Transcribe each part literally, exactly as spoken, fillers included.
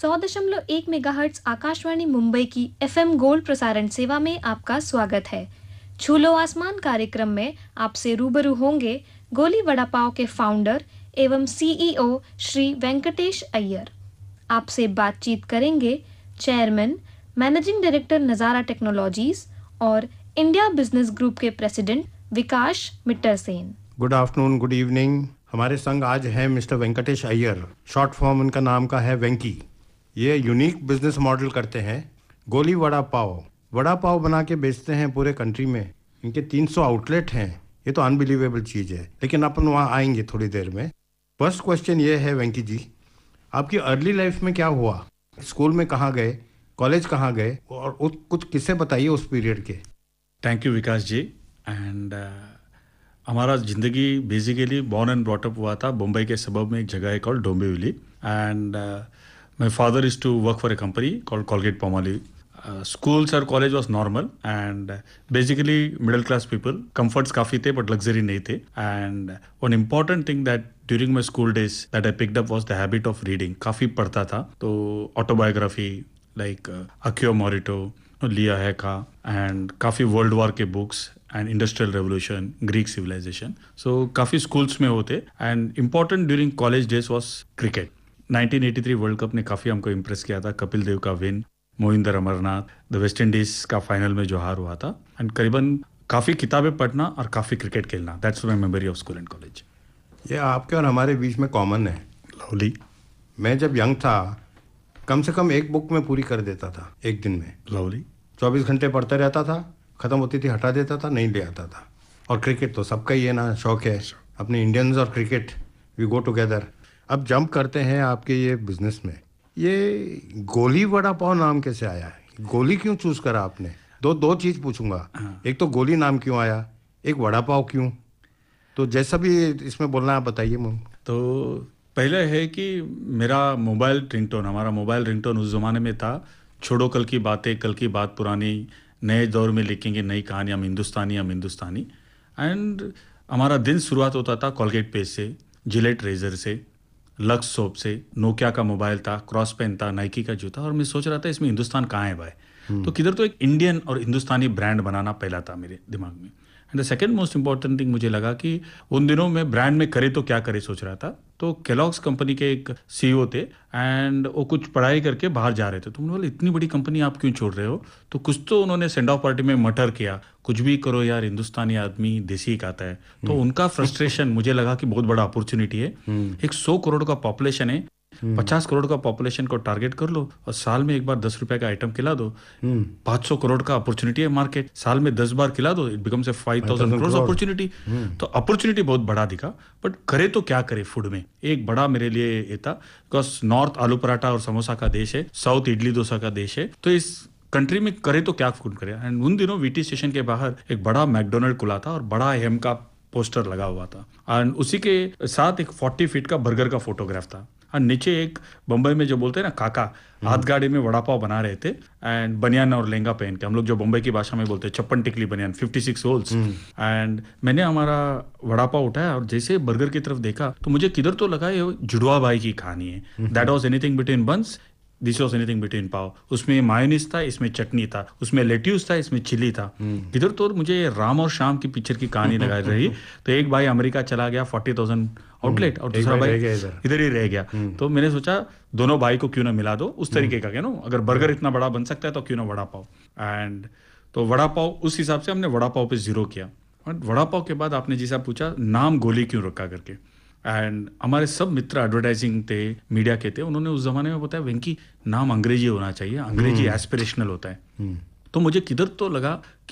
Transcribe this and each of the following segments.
सौ दशमलव एक मेगाहर्ट्ज आकाशवाणी मुंबई की एफएम गोल्ड प्रसारण सेवा में आपका स्वागत है। छूलो आसमान कार्यक्रम में आपसे रूबरू होंगे गोली वड़ा पाव के फाउंडर एवं सीईओ श्री वेंकटेश अय्यर। आपसे बातचीत करेंगे chairman, managing director Nazara technologies और इंडिया बिजनेस ग्रुप के president Vikas मिट्टर Sen. Good afternoon, good evening. हमारे संग आज हैं mister Venkatesh Iyer, short form उनका नाम का है वेंकी। ये यूनिक बिजनेस मॉडल करते हैं। गोली वड़ा पाव वड़ा पाव बना के बेचते हैं पूरे कंट्री में। इनके तीन सौ आउटलेट हैं। ये तो अनबिलीवेबल चीज़ है, लेकिन अपन वहाँ आएंगे थोड़ी देर में। फर्स्ट क्वेश्चन ये है वेंकी जी, आपकी अर्ली लाइफ में क्या हुआ? स्कूल में कहाँ गए, कॉलेज कहाँ गए, और कुछ किस्से बताइए उस पीरियड के। Thank you Vikas ji. And हमारा ज़िंदगी basically born and brought up हुआ था मुंबई के सबब में एक जगह है called Dombivli. And my father is to work for a company called Colgate Palmolive. Schools और college was normal and basically middle class people. Comforts काफ़ी थे बट लग्जरी नहीं थे। And one important thing that during my school days that I picked up was the habit of reading. काफ़ी पढ़ता था, तो autobiography like Akio Morita, Lee Iacocca, and काफ़ी world war के books and industrial revolution, Greek civilisation. So काफ़ी schools में होते। And important during college days was cricket. Nineteen eighty three world cup ने काफ़ी हमको इम्प्रेस किया था। कपिल देव का win, Mohinder Amarnath, the West Indies का फाइनल में जो हार हुआ था। एंड करीबन काफ़ी किताबें पढ़ना और काफ़ी क्रिकेट खेलना, that's my memory of school and college. ये आपके और हमारे बीच में कॉमन है। लवली। मैं जब यंग था कम से कम एक बुक में पूरी कर देता था एक दिन में। लवली। चौबीस घंटे पढ़ता रहता था, ख़त्म होती थी हटा देता था, नहीं ले आता था। और क्रिकेट तो सबका ही है ना, शौक है। अपने इंडियंस और क्रिकेट वी गो टुगेदर। अब जंप करते हैं आपके ये बिजनेस में। ये गोली वड़ा पाव नाम कैसे आया है? गोली क्यों चूज करा आपने? दो दो चीज़ पूछूंगा। एक तो गोली नाम क्यों आया, एक वड़ा पाव क्यों? तो जैसा भी इसमें बोलना है आप बताइए मुझे। तो पहले है कि मेरा मोबाइल रिंगटोन, हमारा मोबाइल रिंगटोन उस ज़माने में था, छोड़ो कल की बातें, कल की बात पुरानी, नए दौर में लिखेंगे नई कहानी, हम हिंदुस्तानी हम हिंदुस्तानी। एंड हमारा दिन शुरुआत होता था कॉलगेट पेस्ट से, जिलेट रेजर से, लक्स सोप से, नोकिया का मोबाइल था, क्रॉस पेन था, नाइकी का जूता। और मैं सोच रहा था इसमें हिंदुस्तान कहाँ है भाई। तो किधर तो एक इंडियन और हिंदुस्तानी ब्रांड बनाना पहला था मेरे दिमाग में। And the second most important thing मुझे लगा कि उन दिनों में ब्रांड में करे तो क्या करे सोच रहा था। तो केलॉग्स कंपनी के एक सीईओ थे एंड वो कुछ पढ़ाई करके बाहर जा रहे थे। तो उन्होंने बोला इतनी बड़ी कंपनी आप क्यों छोड़ रहे हो? तो कुछ तो उन्होंने सेंड ऑफ पार्टी में मटर किया, कुछ भी करो यार, हिंदुस्तानी आदमी देसी खाता है। तो उनका फ्रस्ट्रेशन मुझे लगा कि बहुत बड़ा अपॉर्चुनिटी है। एक सौ करोड़ का पॉपुलेशन है, पचास करोड़ का पॉपुलेशन को टारगेट कर लो और साल में एक बार दस रुपए का आइटम खिला दो। पाँच सौ करोड़ का अपॉर्चुनिटी है मार्केट, साल में दस बार खिला दो, it becomes a five thousand crore opportunity. तो अपॉर्चुनिटी बहुत बड़ा दिखा, बट करे तो क्या करे। फूड में एक बड़ा मेरे लिए ये था, बिकॉज नॉर्थ आलू पराठा और समोसा का देश है, साउथ इडली डोसा का देश है। तो इस कंट्री में करे तो क्या फूड करे। एंड उन दिनों वीटी स्टेशन के बाहर एक बड़ा मैकडोनल्ड खुला था और बड़ा हेम का पोस्टर लगा हुआ था। एंड उसी के साथ एक फोर्टी फीट का बर्गर का फोटोग्राफ था। और नीचे एक बम्बई में जो बोलते हैं ना काका, हाथ गाड़ी में वड़ा पाव बना रहे थे एंड बनियान और लहंगा पहन के, हम लोग जो बम्बई की भाषा में बोलते हैं चप्पन टिकली बनियान, फिफ्टी सिक्स होल्स। एंड मैंने हमारा वड़ा पाव उठाया और जैसे बर्गर की तरफ देखा तो मुझे किधर तो लगा ये जुड़वा भाई की कहानी है। That was anything between buns, this was anything between pav. उसमें मायोनीज था, इसमें चटनी था, उसमें लेट्यूस था, इसमें चिली था। इधर तो मुझे राम और श्याम की पिक्चर की कहानी लगा रही। तो एक भाई अमेरिका चला गया, फोर्टी थाउजेंड आउटलेट, और दूसरा भाई इधर ही रह गया। तो मैंने सोचा दोनों भाई को क्यों ना मिला दो, उस तरीके का, क्या नो, अगर बर्गर इतना बड़ा बन सकता है तो क्यों ना वड़ा पाव। एंड तो वड़ा पाव, उस हिसाब से हमने वड़ा पाव पे जीरो किया। और वड़ा पाव के बाद आपने जैसा पूछा नाम गोली क्यों रखा करके, एंड हमारे सब मित्र एडवर्टाइजिंग थे, मीडिया के थे, उन्होंने उस जमाने में बताया वेंकी नाम अंग्रेजी होना चाहिए, अंग्रेजी एस्पिरेशनल होता है। तो मुझे किधर तो लगा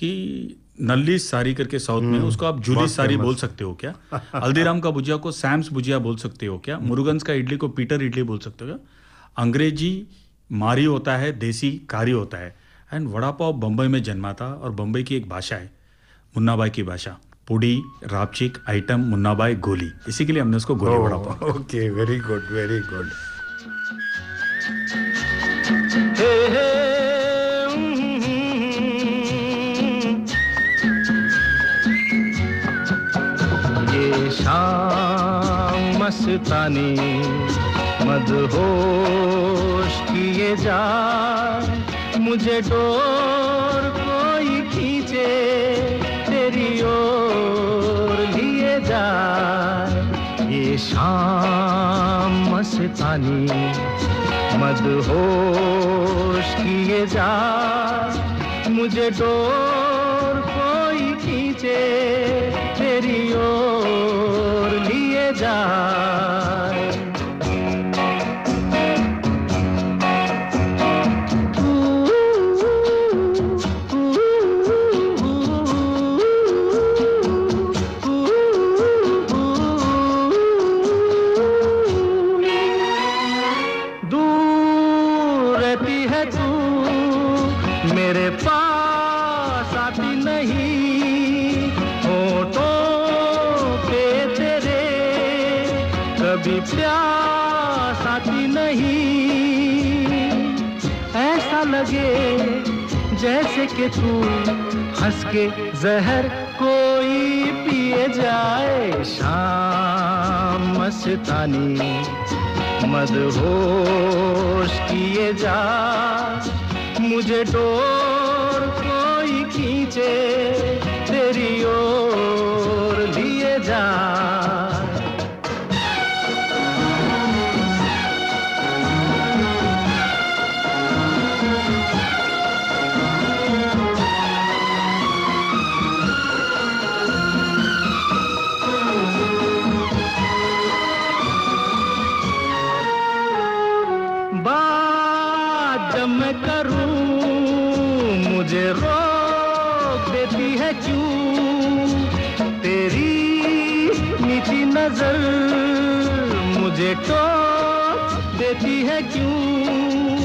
कि नल्ली सारी करके साउथ में, उसको आप जूली सारी बोल सकते हो क्या? हल्दीराम का भुजिया को सैम्स भुजिया बोल सकते हो क्या? मुरुगन्स का इडली को पीटर इडली बोल सकते हो क्या? अंग्रेजी मारी होता है, देसी कारी होता है। एंड वड़ा पाव बम्बई में जन्मा था और बम्बई की एक भाषा है, मुन्नाबाई की भाषा, पुड़ी रापचिक आइटम मुन्नाबाई गोली, इसी के लिए हमने उसको Goli vada pav. Okay, very good, very good. ये शाम मस्तानी मदहोश की लिए जाए, मुझे डोर कोई खींचे तेरी ओर लिए जाए। ये शाम मस्तानी मदहोश किए जाए, मुझे डोर कोई खींचे तेरी ओर लिए जाए। दूर रहती है तू, मेरे पास आती नहीं, होठों पे तेरे कभी प्यास आती नहीं। ऐसा लगे जैसे कि तू हंस के जहर कोई पिए जाए। शाम मस्तानी मदहोश किए जा, मुझे डोर कोई खींचे तेरी ओर लिए जा। बात जब मैं करूं मुझे रोक देती है क्यों, तेरी मीठी नजर मुझे टोक देती है क्यों।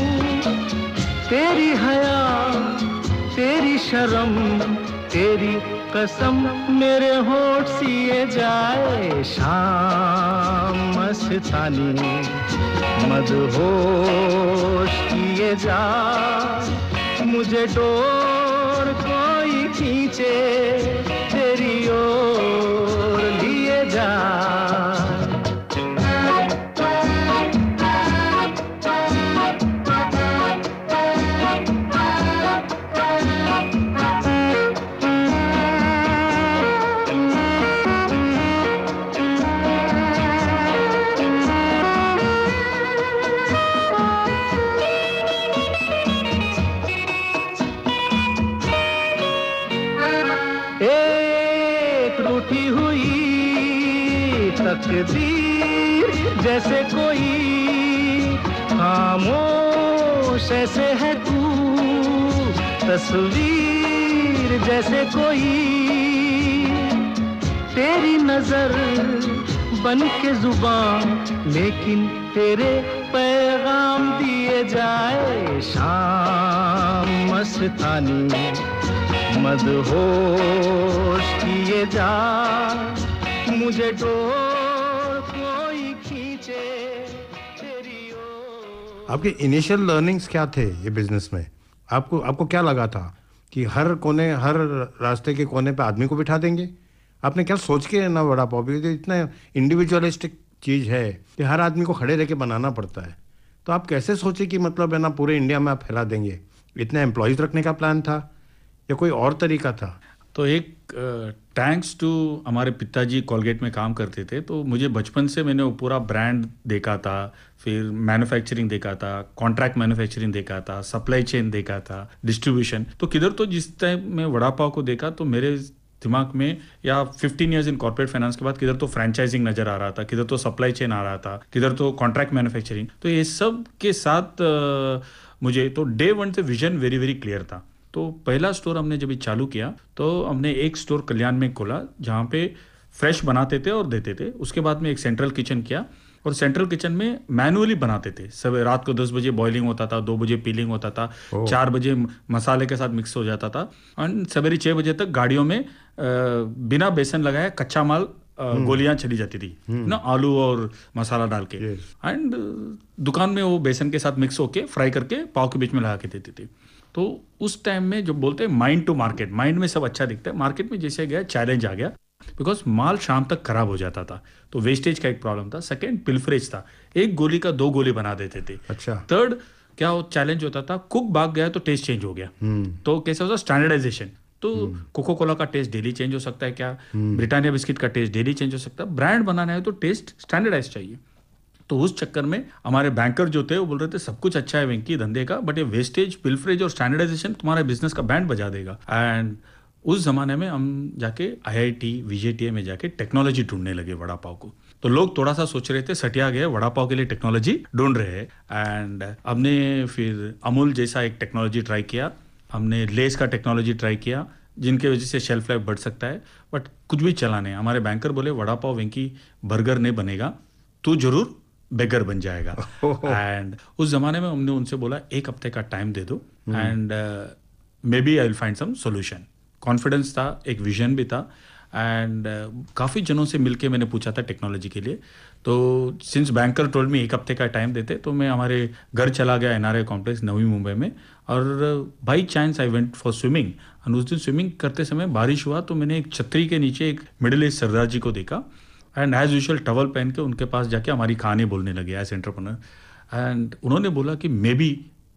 तेरी हया तेरी शर्म तेरी कसम मेरे होठ सिए जाए। शाम मस्तानी मदहोश किए जा, मुझे डोर कोई खींचे तेरी ओर लिए जा। एक रूठी हुई तकदीर जैसे कोई, खामोश ऐसे है तू तस्वीर जैसे कोई। तेरी नजर बन के जुबान लेकिन तेरे पैगाम दिए जाए। शाम मस्तानी मदहोश किए जा, मुझे डोर कोई खींचे तेरी ओर। आपके इनिशियल लर्निंग्स क्या थे ये बिजनेस में? आपको आपको क्या लगा था कि हर कोने हर रास्ते के कोने पे आदमी को बिठा देंगे? आपने क्या सोच के ना वड़ा पाव, इतना इंडिविजुअलिस्टिक चीज़ है कि हर आदमी को खड़े रह के बनाना पड़ता है, तो आप कैसे सोचे कि मतलब है ना पूरे इंडिया में आप फैला देंगे? इतने एम्प्लॉयज़ रखने का प्लान था या कोई और तरीका था? तो एक थैंक्स टू हमारे पिताजी कोलगेट में काम करते थे, तो मुझे बचपन से मैंने वो पूरा ब्रांड देखा था, फिर मैन्युफैक्चरिंग देखा था, कॉन्ट्रैक्ट मैन्युफैक्चरिंग देखा था, सप्लाई चेन देखा था, डिस्ट्रीब्यूशन। तो किधर तो जिस टाइम मैं वड़ा पाव को देखा तो मेरे दिमाग में या fifteen years in corporate finance के बाद किधर तो फ्रेंचाइजिंग नजर आ रहा था, किधर तो सप्लाई चेन आ रहा था, किधर तो कॉन्ट्रैक्ट मैन्युफैक्चरिंग। तो ये सब के साथ आ, मुझे तो डे वन से विजन वेरी वेरी क्लियर था। तो पहला स्टोर हमने जब चालू किया तो हमने एक स्टोर कल्याण में खोला जहाँ पे फ्रेश बनाते थे और देते थे। उसके बाद में एक सेंट्रल किचन किया और सेंट्रल किचन में मैनुअली बनाते थे। सब रात को दस बजे बॉइलिंग होता था, दो बजे पीलिंग होता था, चार बजे मसाले के साथ मिक्स हो जाता था और सवेरे छः बजे तक गाड़ियों में बिना बेसन लगाए कच्चा माल गोलियां चली जाती थी ना, आलू और मसाला डाल के, एंड दुकान में वो बेसन के साथ मिक्स होके फ्राई करके पाव के बीच में लगा के देती थी। तो उस टाइम में जो बोलते हैं माइंड टू मार्केट, माइंड में सब अच्छा दिखता है, मार्केट में जैसे गया चैलेंज आ गया बिकॉज माल शाम तक खराब हो जाता था, तो वेस्टेज का एक प्रॉब्लम था। सेकेंड पिल्फरेज था, एक गोली का दो गोली बना देते थे। अच्छा। थर्ड क्या वो चैलेंज होता था, कुक भाग गया तो टेस्ट चेंज हो गया, तो कैसे होता स्टैंडर्डाइजेशन, तो कोको कोला का टेस्ट डेली चेंज हो सकता है क्या, ब्रिटानिया बिस्किट का टेस्ट डेली चेंज हो सकता है, ब्रांड बनाना है तो टेस्ट स्टैंडर्डाइज चाहिए। तो उस चक्कर में हमारे बैंकर जो थे वो बोल रहे थे सब कुछ अच्छा है वेंकी धंधे का, बट ये वेस्टेज, पिलफ्रेज और स्टैंडर्डाइजेशन तुम्हारे बिजनेस का बैंड बजा देगा। एंड उस जमाने में हम जाके आईआईटी वीजेटीए में जाके टेक्नोलॉजी ढूंढने लगे वड़ा पाव को। तो लोग थोड़ा सा सोच रहे थे सटिया गए वड़ा पाव के लिए टेक्नोलॉजी ढूंढ रहे हैं। एंड हमने फिर अमूल जैसा एक टेक्नोलॉजी ट्राई किया, हमने लेस का टेक्नोलॉजी ट्राई किया जिनके वजह से शेल्फ लाइफ बढ़ सकता है, बट कुछ भी चला नहीं। हमारे बैंकर बोले वड़ा पाव वेंकी बर्गर नहीं बनेगा, तू जरूर बेगर बन जाएगा। एंड उस जमाने में हमने उनसे बोला एक हफ्ते का टाइम दे दो and maybe I will find some solution. Confidence था, एक विजन भी था एंड uh, काफ़ी जनों से मिलके मैंने पूछा था टेक्नोलॉजी के लिए। तो सिंस बैंकर टोल्ड मी एक हफ्ते का टाइम देते, तो मैं हमारे घर चला गया एनआरआई कॉम्प्लेक्स नवी मुंबई में, और by chance I went for swimming. और उस दिन स्विमिंग करते समय बारिश हुआ, तो मैंने एक छतरी के नीचे एक मिडिल एज सरदार जी को देखा एंड एज यूजुअल टवल पहन के उनके पास जाके हमारी कहानी बोलने लगे एज एंटरप्रेन्योर। एंड उन्होंने बोला कि मे बी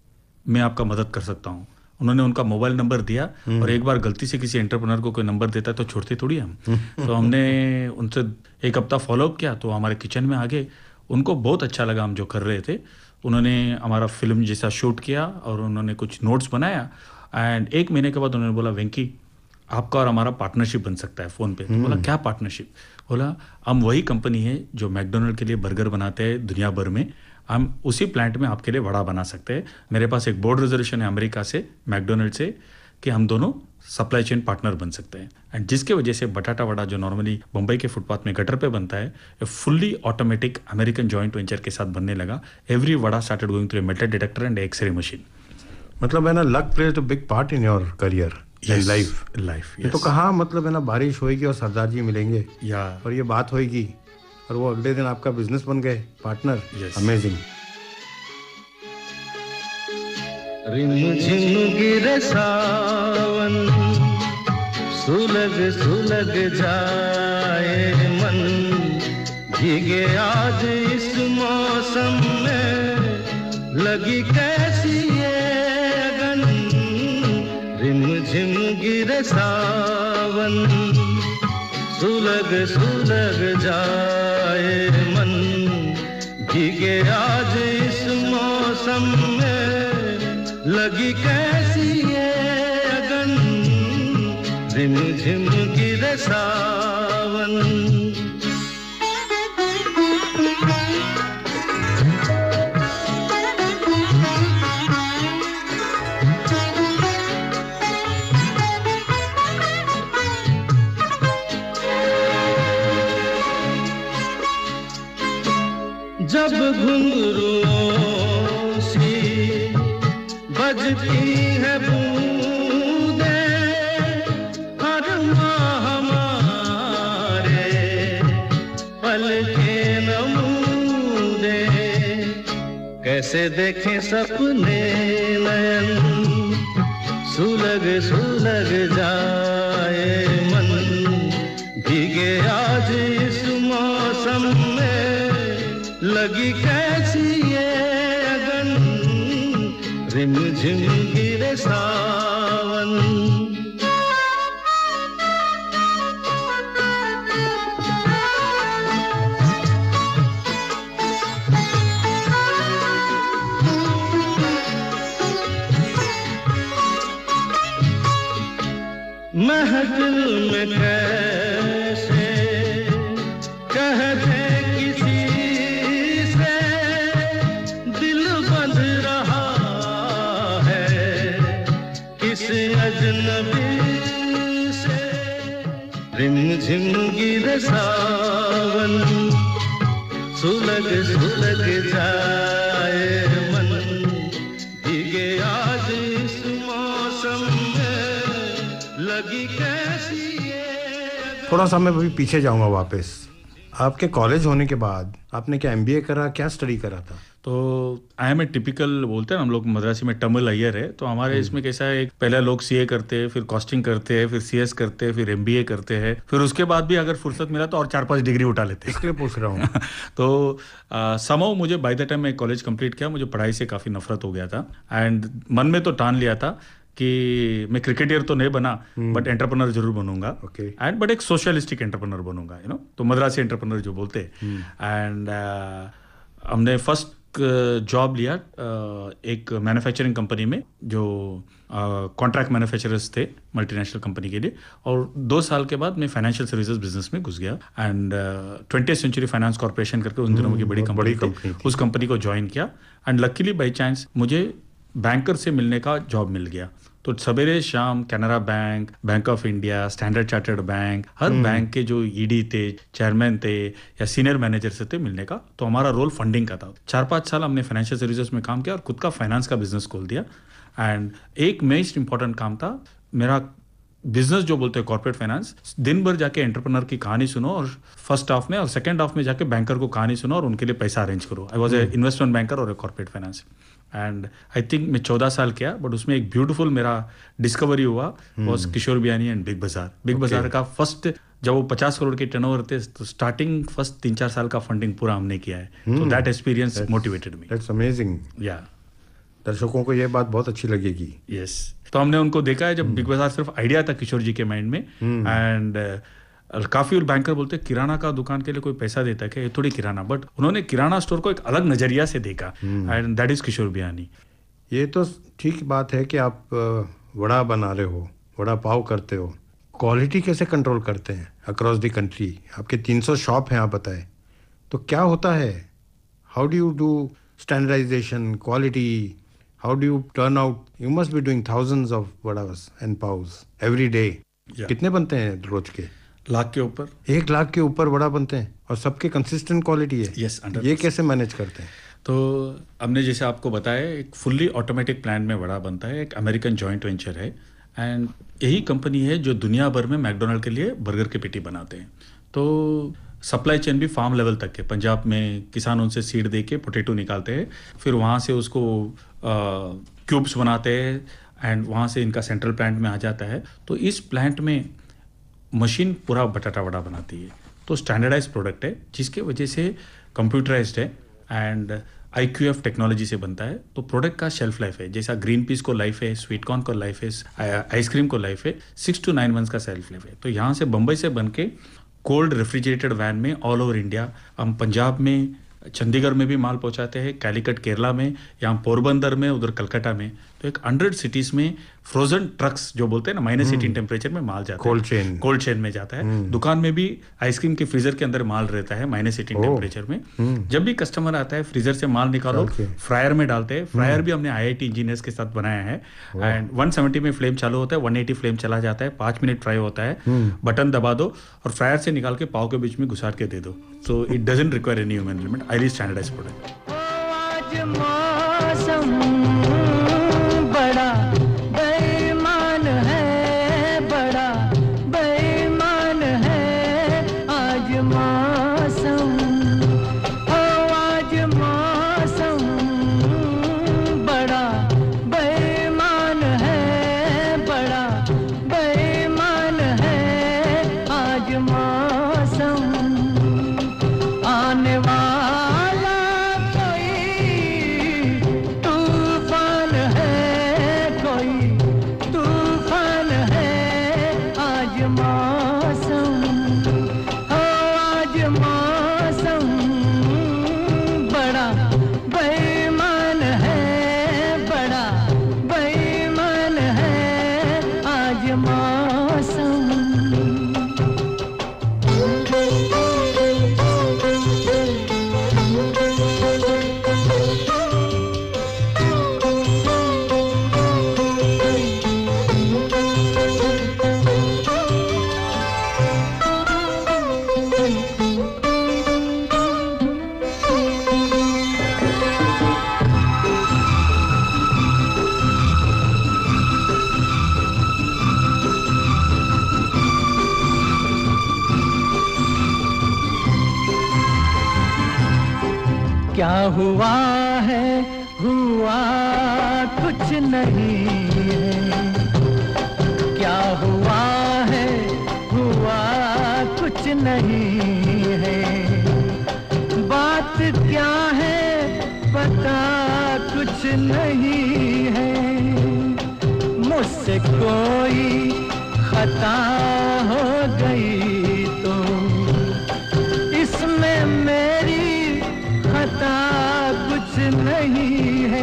मैं आपका मदद कर सकता हूँ। उन्होंने उनका मोबाइल नंबर दिया, और एक बार गलती से किसी एंटरप्रेन्योर को कोई नंबर देता है तो छोड़ते थोड़ी हम। तो हमने उनसे एक हफ्ता फॉलोअप किया, तो हमारे किचन में आ गए। उनको बहुत अच्छा लगा हम जो कर रहे थे। उन्होंने हमारा फिल्म जैसा शूट किया और उन्होंने कुछ नोट्स बनाया। एंड एक महीने के बाद उन्होंने बोला वेंकी आपका और हमारा पार्टनरशिप बन सकता है फ़ोन पे। तो बोला क्या पार्टनरशिप? बोला हम वही कंपनी है जो मैकडोनल्ड के लिए बर्गर बनाते हैं दुनिया भर में, हम उसी प्लांट में आपके लिए वड़ा बना सकते हैं। मेरे पास एक बोर्ड रेजोल्यूशन है अमेरिका से, मैकडोनल्ड से, कि हम दोनों सप्लाई चेन पार्टनर बन सकते हैं। एंड जिसके वजह से बटाटा वड़ा जो नॉर्मली मुंबई के फुटपाथ में गटर पे बनता है, ये fully automatic American joint venture के साथ बनने लगा। Every vada started going through metal detector and x ray machine. मतलब है ना, luck plays a big part in your career and life life. तो कहाँ मतलब है ना, बारिश होएगी और सरदार जी मिलेंगे या और ये बात होएगी और वो अगले दिन आपका बिजनेस बन गए पार्टनर। अमेजिंग। रिम झिम गिरे सावन, सुलग सुलग जाए मन, भीगे आज इस मौसम में लगी कैसी ये अगन। रिम झिम गिरे सावन, सुलग सुलग जाए मन, भीगे आज इस मौसम में लगी कैसी ये अगन। रिम झिम गिरे सावन। जब घुंघरूओं सी बजती है बूंदे, हर माह हमारे पल के नमूने, कैसे देखें सपने नयन, सुलग सुलग जाए मन, भीगे आज इस मौसम में लगी कैसी ये अगन। रिम झिम गिरे सावन। महफिल में कैसे कहते किसी से, दिल बंध रहा है किस अजनबी से। रिम झिम गिरे सावन, सुलग सुलग जाए मन, भीगे आज इस मौसम में लगी कैसी ये। थोड़ा सा मैं अभी पीछे जाऊंगा वापस। आपके कॉलेज होने के बाद आपने क्या एमबीए करा, क्या स्टडी करा था? तो आई एम ए टिपिकल बोलते हैं हम लोग मद्रासी में टमिल अय्यर है, तो हमारे इसमें कैसा है, पहले लोग सीए करते हैं, फिर कॉस्टिंग करते हैं, फिर सीएस करते हैं, फिर एमबीए करते हैं, फिर उसके बाद भी अगर फुर्सत मिला तो और चार पांच डिग्री उठा लेते हैं। इसलिए पूछ रहा हूँ। तो समहाउ मुझे बाय द टाइम मैं कॉलेज कंप्लीट किया, मुझे पढ़ाई से काफ़ी नफरत हो गया था एंड मन में तो ठान लिया था कि मैं क्रिकेटर तो नहीं बना बट एंटरप्रेन्योर जरूर बनूंगा एंड बट एक सोशलिस्टिक एंटरप्रेन्योर बनूंगा, यू नो, तो मद्रासी एंटरप्रेन्योर जो बोलते हैं। एंड हमने फर्स्ट जॉब लिया एक मैन्युफैक्चरिंग कंपनी में जो कॉन्ट्रैक्ट मैन्युफैक्चरर्स थे मल्टीनेशनल कंपनी के लिए, और दो साल के बाद मैं फाइनेंशियल सर्विसेज बिजनेस में घुस गया and twenty century finance corporation करके उन दिनों की बड़ी कंपनी थी, उस कंपनी को ज्वाइन किया एंड लकीली बाई चांस मुझे बैंकर से मिलने का जॉब मिल गया। तो सवेरे शाम Canara bank, bank of India, standard chartered bank, हर बैंक के जो ईडी थे, चेयरमैन थे या सीनियर मैनेजर से थे मिलने का। तो हमारा रोल फंडिंग का था। चार पाँच साल हमने फाइनेंशियल सर्विसेज में काम किया और खुद का फाइनेंस का बिजनेस खोल दिया। एंड एक मोस्ट इंपॉर्टेंट काम था मेरा, बिजनेस जो बोलते हैं कॉर्पोरेट फाइनेंस, दिन भर जाके एंटरप्रेन्योर की कहानी सुनो और फर्स्ट हाफ में और सेकंड हाफ में जाके बैंकर को कहानी सुनो और उनके लिए पैसा अरेंज करो। I was a investment banker और a corporate finance and I think मैं चौदह साल किया, बट उसमें एक ब्यूटीफुल मेरा डिस्कवरी हुआ was Kishore Biyani and big Bazaar. Big Bazaar का फर्स्ट जब वो पचास करोड़ के टर्नओवर थे तो स्टार्टिंग फर्स्ट तीन चार साल का फंडिंग पूरा हमने किया है। तो that experience motivated me. That's amazing. या दर्शकों को ये बात बहुत अच्छी लगेगी। यस, तो हमने उनको देखा है जब बिग बाजार सिर्फ आइडिया था किशोर जी के माइंड में एंड काफी बैंकर बोलते किराना का दुकान के लिए कोई पैसा देता है क्या, ये थोड़ी किराना, बट उन्होंने किराना स्टोर को एक अलग नजरिया से देखा and that is Kishore Biyani. ये तो ठीक बात है कि आप वड़ा बना रहे हो, वड़ा पाव करते हो, क्वालिटी कैसे कंट्रोल करते हैं अक्रॉस द कंट्री? आपके तीन सौ शॉप हैं आप बताएं, तो क्या होता है? How do you do standardisation, quality, how do you turn out? You must be doing thousands of vadas and pavs every day. कितने बनते हैं रोज के? लाख के ऊपर। एक लाख के ऊपर वड़ा बनते हैं और सबके कंसिस्टेंट क्वालिटी है। यस, ये कैसे मैनेज करते हैं? तो हमने जैसे आपको बताया एक फुल्ली ऑटोमेटिक प्लांट में वड़ा बनता है, एक अमेरिकन जॉइंट वेंचर है एंड यही कंपनी है जो दुनिया भर में मैकडोनल्ड के लिए बर्गर के पेटी बनाते हैं। तो सप्लाई चेन भी फार्म लेवल तक है। पंजाब में किसान उनसे सीड दे के पोटैटो निकालते हैं, फिर वहाँ से उसको क्यूब्स बनाते हैं एंड वहाँ से इनका सेंट्रल प्लांट में आ जाता है। तो इस प्लांट में मशीन पूरा बटाटा वड़ा बनाती है। तो स्टैंडर्डाइज प्रोडक्ट है जिसके वजह से कंप्यूटराइज्ड है and I Q F technology से बनता है। तो प्रोडक्ट का शेल्फ लाइफ है, जैसा ग्रीन पीस को लाइफ है, स्वीट कॉर्न को लाइफ है, आइसक्रीम को लाइफ है, सिक्स टू नाइन मंथ्स का शेल्फ लाइफ है। तो यहाँ से बम्बई से बन के कोल्ड रेफ्रिजरेटेड वैन में ऑल ओवर इंडिया, हम पंजाब में, चंडीगढ़ में भी माल पहुंचाते हैं, कैलिकट केरला में, यहाँ पोरबंदर में, उधर कलकत्ता में। तो एक हंड्रेड सिटीज में फ्रोजन ट्रक्स जो बोलते हैं ना माइनस एटीन टेम्परेचर में माल जाता है, कोल्ड चेन कोल्ड चेन में जाता है। दुकान में भी आइसक्रीम के फ्रीजर के अंदर माल रहता है माइनस एटीन टेम्परेचर में। जब भी कस्टमर आता है फ्रीजर से माल निकालो, फ्रायर में डालते हैं। फ्रायर भी हमने आई आई टी इंजीनियर्स के साथ बनाया है एंड वन सेवेंटी में फ्लेम चालू होता है, वन एटी फ्लेम चला जाता है, पाँच मिनट फ्राई होता है, बटन दबा दो और फ्रायर से निकाल के पाव के बीच में घुसा के दे दो। So it doesn't require any human element, highly standardised product. बड़ा बेईमान है, बड़ा बेईमान है आज मौसम, ओ आज मौसम बड़ा बेईमान है, बड़ा बेईमान है आज मौसम। आने वाला कोई क्या हुआ है हुआ कुछ नहीं है, क्या हुआ है हुआ कुछ नहीं है, बात क्या है पता कुछ नहीं है, मुझसे कोई खता हो गई तो इसमें मेरी खता कुछ नहीं है,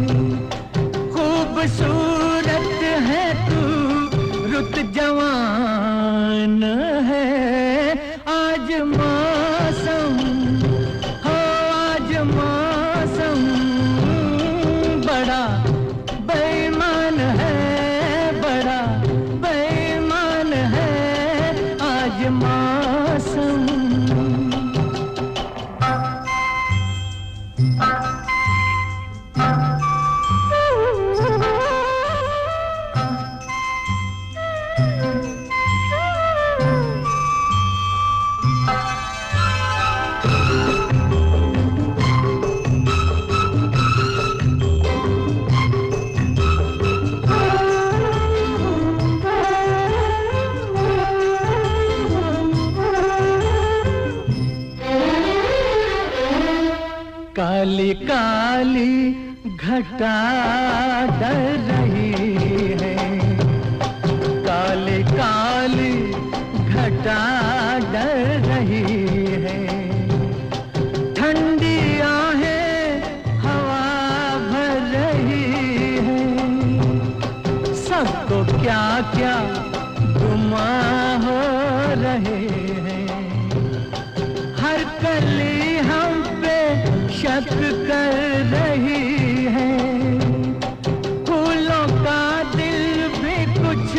खूबसूरत है तू रुत जवान है, आज मौसम हो आज मौसम बड़ा बेईमान है, बड़ा बेईमान है आज मौसम। काली काली घटा डर रही है, काली काली घटा डर रही है, ठंडी आहें हवा भर रही है, सबको क्या क्या गुमा हो रहे हैं, हर कली हम पे शक कर रही है, फूलों का दिल भी कुछ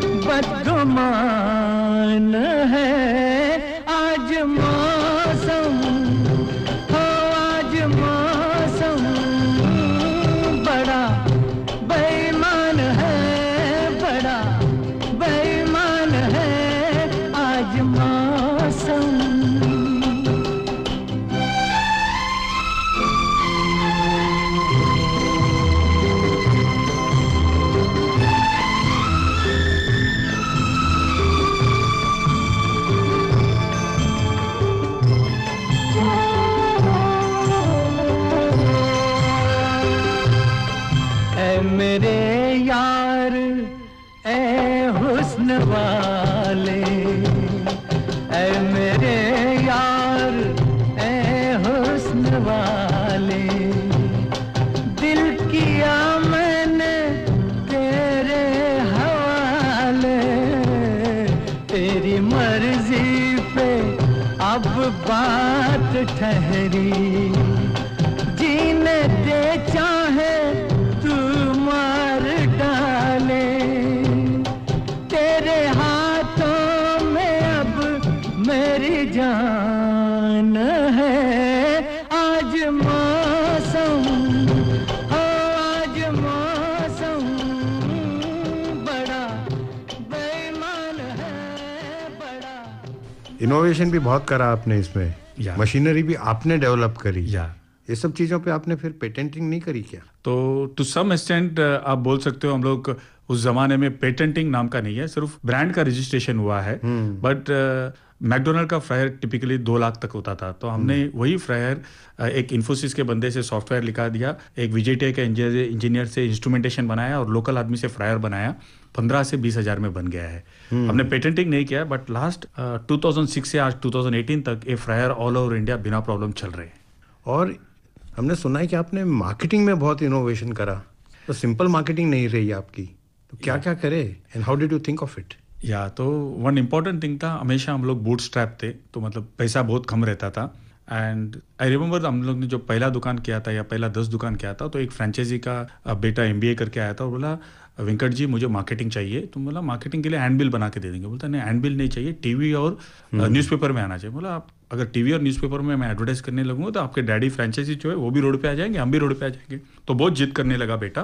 बदगुमान है, आज मौसम हो आज मौसम बड़ा बेईमान है, बड़ा बेईमान है आज मौसम। मेरे यार ए हुस्न वाले, ए मेरे यार ए हुस्न वाले, दिल किया मैंने तेरे हवाले, तेरी मर्जी पे अब बात ठहरी, जीने दे चाहे मार डाले, तेरे हाथों में अब मेरी जान है, आज मौसम हो आज मौसम बड़ा बेईमान है, बड़ा। इनोवेशन भी बहुत करा आपने इसमें, या। मशीनरी भी आपने डेवलप करी, या। ये सब चीजों पे आपने फिर पेटेंटिंग नहीं करी क्या? तो टू सम एक्सटेंट आप बोल सकते हो, हम लोग उस जमाने में पेटेंटिंग नाम का नहीं है, सिर्फ ब्रांड का रजिस्ट्रेशन हुआ है, बट मैकडोनल्ड का फ्रायर टिपिकली दो लाख तक होता था, तो हमने वही फ्रायर एक इन्फोसिस के बंदे से सॉफ्टवेयर लिखा दिया, एक विजेटे के इंजीनियर से इंस्ट्रूमेंटेशन बनाया और लोकल आदमी से फ्रायर बनाया, पंद्रह से बीस हजार में बन गया है। हमने पेटेंटिंग नहीं किया, but last two thousand six से आज टू थाउजेंड एटीन तक ये फ्रायर ऑल ओवर इंडिया बिना प्रॉब्लम चल रहे हैं। और हमने सुना है कि आपने मार्केटिंग में बहुत इनोवेशन करा, तो सिंपल मार्केटिंग नहीं रही आपकी, तो क्या क्या करे and how did you think of it? या तो वन इम्पॉर्टेंट थिंग था, हमेशा हम लोग बूट स्ट्रैप थे, तो मतलब पैसा बहुत कम रहता था, एंड आई रिमेंबर हम लोग ने जो पहला दुकान किया था या पहला दस दुकान किया था, तो एक फ्रेंचाइजी का बेटा एमबीए करके आया था और बोला वेंकट जी मुझे मार्केटिंग चाहिए, तो बोला मार्केटिंग के लिए हैंड बिल बना के दे देंगे, बोलता नहीं हैंड बिल नहीं चाहिए, टीवी और न्यूज़पेपर में आना चाहिए। बोला आप अगर टीवी और न्यूज़पेपर में मैं एडवर्टाइज करने लगूंगा तो आपके डैडी फ्रेंचाइजी जो है वो भी रोड पे आ जाएंगे, हम भी रोड पे आ जाएंगे। तो बहुत जिद करने लगा बेटा,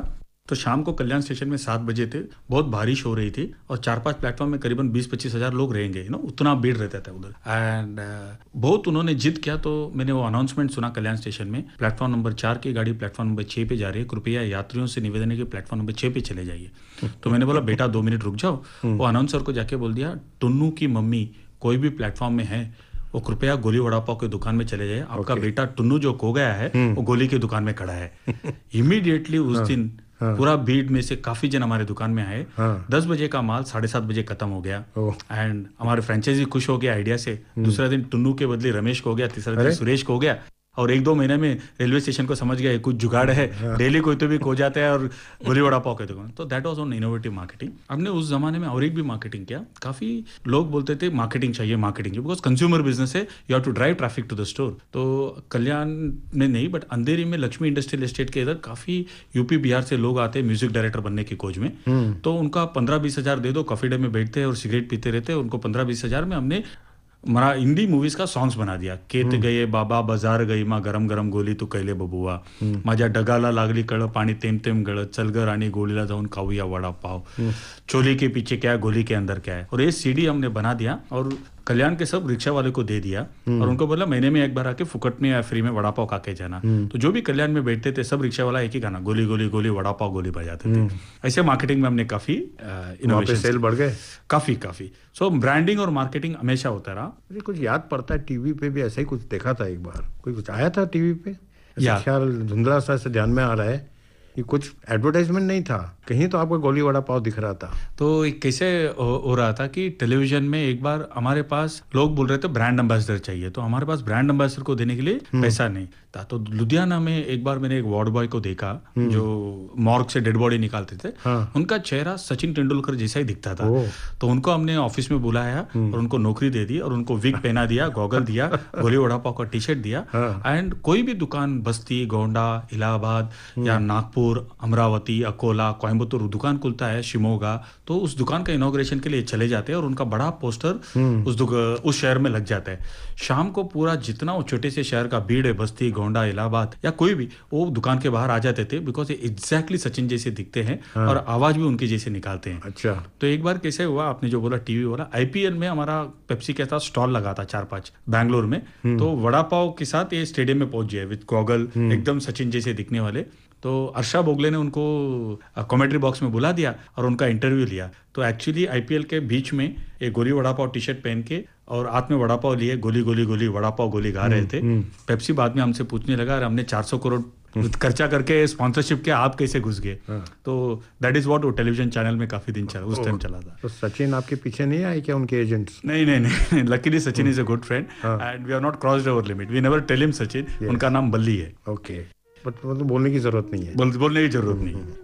तो शाम को कल्याण स्टेशन में सात बजे थे, बहुत बारिश हो रही थी और चार पांच प्लेटफॉर्म में करीबन बीस पच्चीस हजार लोग रहेंगे, यू नो, उतना भीड़ रहता था उधर। एंड uh, बहुत उन्होंने जिद किया, तो मैंने वो अनाउंसमेंट सुना कल्याण स्टेशन में, प्लेटफॉर्म नंबर चार की गाड़ी प्लेटफॉर्म नंबर छः पे जा रही है, कृपया यात्रियों से निवेदन है कि प्लेटफॉर्म नंबर छः पे चले जाइए। तो मैंने बोला बेटा दो मिनट रुक जाओ। वो अनाउंसर को जाके बोल दिया, टुन्नू की मम्मी कोई भी प्लेटफॉर्म में है वो कृपया गोली वड़ा पाव की दुकान में चले जाए, आपका okay. बेटा टुन्नू जो खो गया है वो गोली की दुकान में खड़ा है। इमीडिएटली उस दिन हाँ. पूरा भीड़ में से काफी जन हमारे दुकान में आए। हाँ. दस बजे का माल साढ़े सात बजे खत्म हो गया एंड हमारे फ्रेंचाइजी खुश हो गया आइडिया से। दूसरा दिन टुन्नू के बदले रमेश को हो गया, तीसरा दिन सुरेश को हो गया और एक दो महीने में रेलवे स्टेशन को समझ गया कुछ जुगाड़ है, डेली कोई तो भी खो जाता है और गोली वड़ा पाव के दुकान। तो that was on innovative marketing. हमने उस जमाने में और एक भी मार्केटिंग किया। काफी लोग बोलते थे मार्केटिंग चाहिए मार्केटिंग चाहिए, बिकॉज कंज्यूमर बिजनेस है, you have to drive traffic to the store. तो कल्याण में नहीं बट अंधेरी में लक्ष्मी इंडस्ट्रियल एस्टेट के इधर काफी यूपी बिहार से लोग आते हैं म्यूजिक डायरेक्टर बनने की खोज में। तो उनका पंद्रह बीस हजार दे दो, कॉफी डे में बैठते हैं और सिगरेट पीते रहते हैं। उनको पंद्रह बीस हजार में हमने मरा हिंदी मूवीज का सॉन्ग्स बना दिया। केत गए बाबा बाजार गई माँ गरम गरम गोली तू कैले बबुआ, माझ्या डगाला लागली कळ पाणी तेम तेम गळ, चल ग राणी गोलीला जाऊन खाऊया वड़ा पाव, चोली के पीछे क्या है गोली के अंदर क्या है। और ये सीडी हमने बना दिया और कल्याण के सब रिक्शा वाले को दे दिया और उनको बोला महीने में एक बार आके फुकट में या फ्री में वड़ा पाव खा के जाना। तो जो भी कल्याण में बैठते थे सब रिक्शा वाला एक ही गाना गोली गोली गोली वड़ा पाव गोली बजाते थे। ऐसे मार्केटिंग में हमने काफी इनोवेशन, सेल बढ़ गए काफी काफी सो ब्रांडिंग और मार्केटिंग हमेशा होता रहा। मुझे कुछ याद पड़ता है टीवी पे भी ऐसा ही कुछ देखा था, एक बार कोई कुछ आया था टीवी पे, ख्याल धुंधला सा से ध्यान में आ रहा है कि कुछ एडवर्टाइजमेंट नहीं था, कहीं तो आपको गोली वड़ा पाव दिख रहा था। तो कैसे हो, हो रहा था कि टेलीविजन में एक बार हमारे पास लोग बोल रहे थे ब्रांड एम्बेसडर चाहिए, तो हमारे पास ब्रांड एम्बेसडर को देने के लिए पैसा नहीं था। तो लुधियाना में एक बार मैंने एक वार्ड बॉय को देखा जो मॉर्ग से डेड बॉडी निकालते थे। हाँ। उनका चेहरा सचिन तेंदुलकर जैसा ही दिखता था। तो उनको हमने ऑफिस में बुलाया और उनको नौकरी दे दी और उनको विग पहना दिया, गॉगल दिया, गोली वड़ा पाव का टी शर्ट दिया। एंड कोई भी दुकान बस्ती गोंडा इलाहाबाद या नागपुर अमरावती अकोला कोयम्बतूर दुकान खुलता है शिमोगा, तो उस दुकान का इनॉग्रेशन के लिए चले जाते हैं और उनका बड़ा पोस्टर उस उस शहर में लग जाता है। शाम को पूरा जितना वो छोटे से शहर का भीड़ है बस्ती गोंडा इलाहाबाद या कोई भी, वो दुकान के बाहर आ जाते थे बिकॉज ये एग्जैक्टली सचिन जैसे दिखते हैं। हाँ। और आवाज भी उनकी जैसे निकालते हैं। अच्छा। तो एक बार कैसे हुआ, आपने जो बोला टीवी वाला, आईपीएल में हमारा पेप्सी के साथ स्टॉल लगा था चार पांच बैंगलोर में। तो वड़ा पाव के साथ ये स्टेडियम में पहुंच गए विद गॉगल, एकदम सचिन जैसे दिखने वाले। तो अर्षा बोगले ने उनको कमेंट्री बॉक्स में बुला दिया और उनका इंटरव्यू लिया। तो एक्चुअली आईपीएल के बीच में एक गोली वड़ा पाव टी शर्ट पहन के और हाथ में वड़ा पाव लिए गोली गोली गोली वड़ा पाव गोली गा रहे थे। पेप्सी बाद में हमसे पूछने लगा, अरे हमने चार सौ करोड़ खर्चा करके स्पॉन्सरशिप के आप कैसे घुस गए? तो दैट इज व्हाट वो टेलीविजन चैनल में काफी दिन चला, उस टाइम चला था। तो सचिन आपके पीछे नहीं आए क्या उनके एजेंट्स? नहीं नहीं नहीं, luckily Sachin is a good friend and we are not crossed our limit, we never tell him Sachin. उनका नाम बल्ली है। ओके, बट मतलब बोलने की जरूरत नहीं है। बोल, बोलने की जरूरत नहीं है।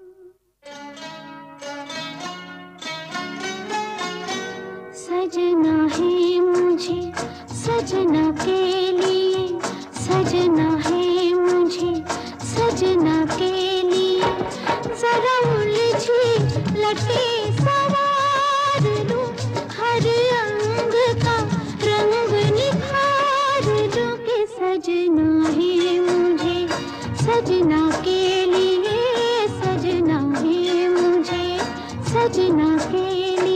सजना है मुझे सजना के लिए, सजना है मुझे सजना के लिए, जरा उलझी लटे सवार दूं, हर अंग का रंग निखार दूं के सजना है मुझे सजना के लिए, सजना है मुझे सजना के लिए।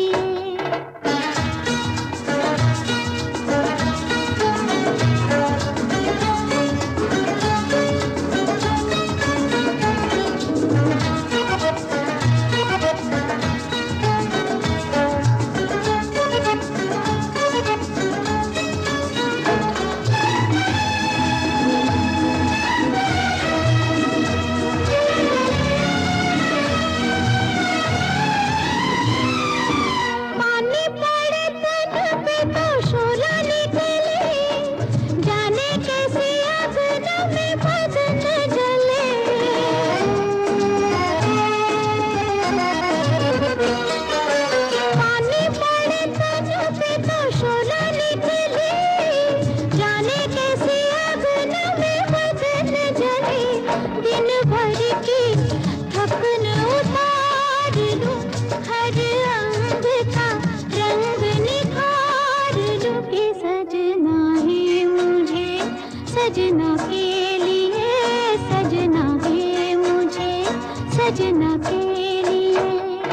सजना के लिए।